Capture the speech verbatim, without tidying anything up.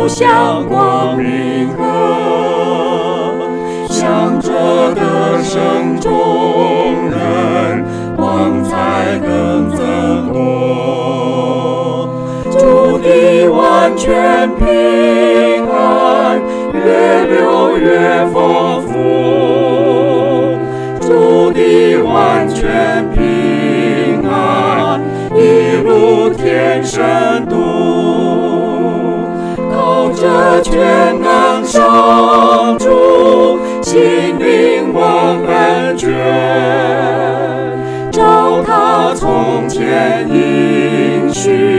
向光明河，向着得胜众人，光彩更增多。主的完全平安，越流越丰富。主的完全平安，一路天深度。靠着全能上主，心灵蒙恩眷，照他从前应许。